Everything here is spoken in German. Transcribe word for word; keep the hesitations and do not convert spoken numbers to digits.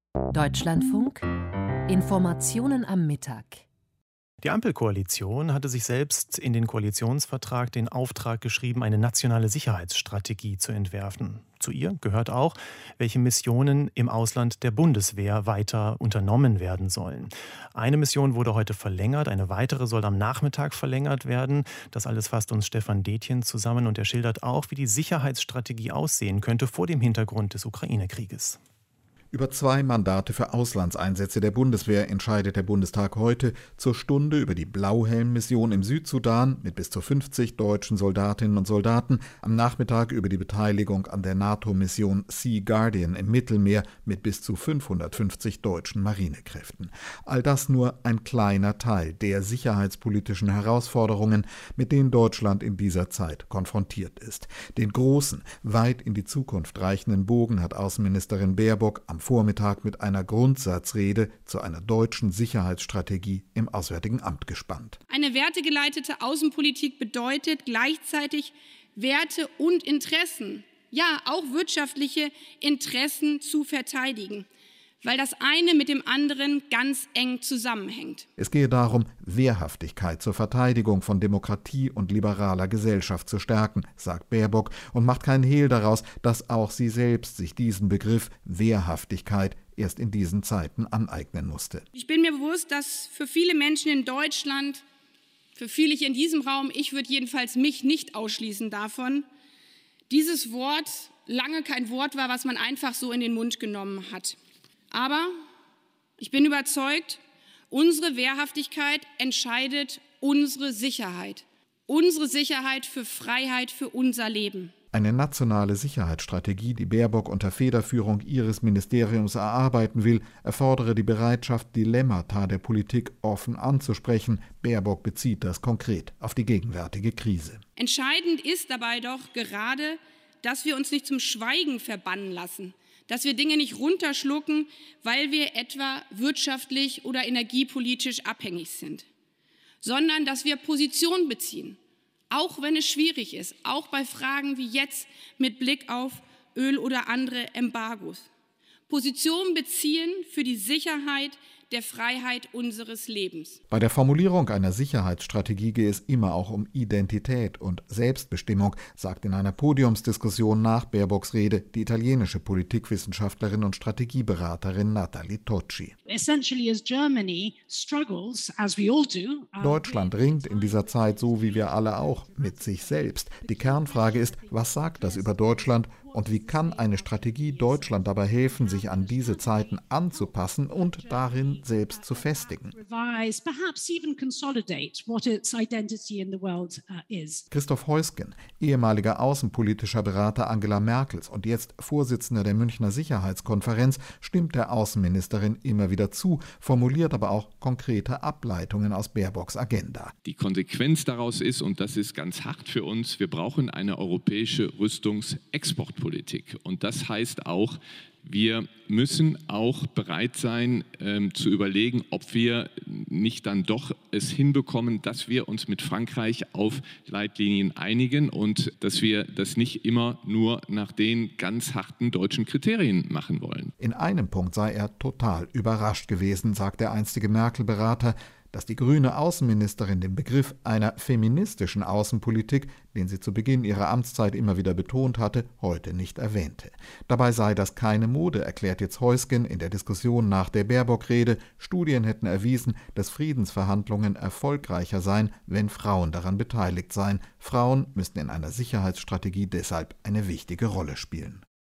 Deutschlandfunk Informationen am Mittag. Die Ampelkoalition hatte sich selbst in den Koalitionsvertrag den Auftrag geschrieben, eine nationale Sicherheitsstrategie zu entwerfen. Zu ihr gehört auch, welche Missionen im Ausland der Bundeswehr weiter unternommen werden sollen. Eine Mission wurde heute verlängert, eine weitere soll am Nachmittag verlängert werden. Das alles fasst uns Stefan Detjen zusammen und er schildert auch, wie die Sicherheitsstrategie aussehen könnte vor dem Hintergrund des Ukraine-Krieges. Über zwei Mandate für Auslandseinsätze der Bundeswehr entscheidet der Bundestag heute zur Stunde über die Blauhelm-Mission im Südsudan mit bis zu fünfzig deutschen Soldatinnen und Soldaten, am Nachmittag über die Beteiligung an der NATO-Mission Sea Guardian im Mittelmeer mit bis zu fünfhundertfünfzig deutschen Marinekräften. All das nur ein kleiner Teil der sicherheitspolitischen Herausforderungen, mit denen Deutschland in dieser Zeit konfrontiert ist. Den großen, weit in die Zukunft reichenden Bogen hat Außenministerin Baerbock am Vormittag mit einer Grundsatzrede zu einer deutschen Sicherheitsstrategie im Auswärtigen Amt gespannt. Eine wertegeleitete Außenpolitik bedeutet gleichzeitig Werte und Interessen, ja auch wirtschaftliche Interessen zu verteidigen, weil das eine mit dem anderen ganz eng zusammenhängt. Es gehe darum, Wehrhaftigkeit zur Verteidigung von Demokratie und liberaler Gesellschaft zu stärken, sagt Baerbock und macht keinen Hehl daraus, dass auch sie selbst sich diesen Begriff Wehrhaftigkeit erst in diesen Zeiten aneignen musste. Ich bin mir bewusst, dass für viele Menschen in Deutschland, für viele hier in diesem Raum, ich würde jedenfalls mich nicht ausschließen davon, dieses Wort lange kein Wort war, was man einfach so in den Mund genommen hat. Aber ich bin überzeugt, unsere Wehrhaftigkeit entscheidet unsere Sicherheit. Unsere Sicherheit für Freiheit, für unser Leben. Eine nationale Sicherheitsstrategie, die Baerbock unter Federführung ihres Ministeriums erarbeiten will, erfordere die Bereitschaft, Dilemmata der Politik offen anzusprechen. Baerbock bezieht das konkret auf die gegenwärtige Krise. Entscheidend ist dabei doch gerade, dass wir uns nicht zum Schweigen verbannen lassen. Dass wir Dinge nicht runterschlucken, weil wir etwa wirtschaftlich oder energiepolitisch abhängig sind, sondern dass wir Position beziehen, auch wenn es schwierig ist, auch bei Fragen wie jetzt mit Blick auf Öl oder andere Embargos. Position beziehen für die Sicherheit der Freiheit unseres Lebens. Bei der Formulierung einer Sicherheitsstrategie gehe es immer auch um Identität und Selbstbestimmung, sagt in einer Podiumsdiskussion nach Baerbocks Rede die italienische Politikwissenschaftlerin und Strategieberaterin Nathalie Tocci. Deutschland ringt in dieser Zeit, so wie wir alle auch, mit sich selbst. Die Kernfrage ist, was sagt das über Deutschland und wie kann eine Strategie Deutschland dabei helfen, sich an diese Zeiten anzupassen und darin selbst zu festigen? Christoph Heusgen, ehemaliger außenpolitischer Berater Angela Merkels und jetzt Vorsitzender der Münchner Sicherheitskonferenz, stimmt der Außenministerin immer wieder zu, formuliert aber auch konkrete Ableitungen aus Baerbocks Agenda. Die Konsequenz daraus ist, und das ist ganz hart für uns, wir brauchen eine europäische Rüstungsexportpolitik. Und das heißt auch, wir müssen auch bereit sein, ähm, zu überlegen, ob wir nicht dann doch es hinbekommen, dass wir uns mit Frankreich auf Leitlinien einigen und dass wir das nicht immer nur nach den ganz harten deutschen Kriterien machen wollen. In einem Punkt sei er total überrascht gewesen, sagt der einstige Merkel-Berater, dass die grüne Außenministerin den Begriff einer feministischen Außenpolitik, den sie zu Beginn ihrer Amtszeit immer wieder betont hatte, heute nicht erwähnte. Dabei sei das keine Mode, erklärt jetzt Heusgen in der Diskussion nach der Baerbock-Rede. Studien hätten erwiesen, dass Friedensverhandlungen erfolgreicher seien, wenn Frauen daran beteiligt seien. Frauen müssten in einer Sicherheitsstrategie deshalb eine wichtige Rolle spielen.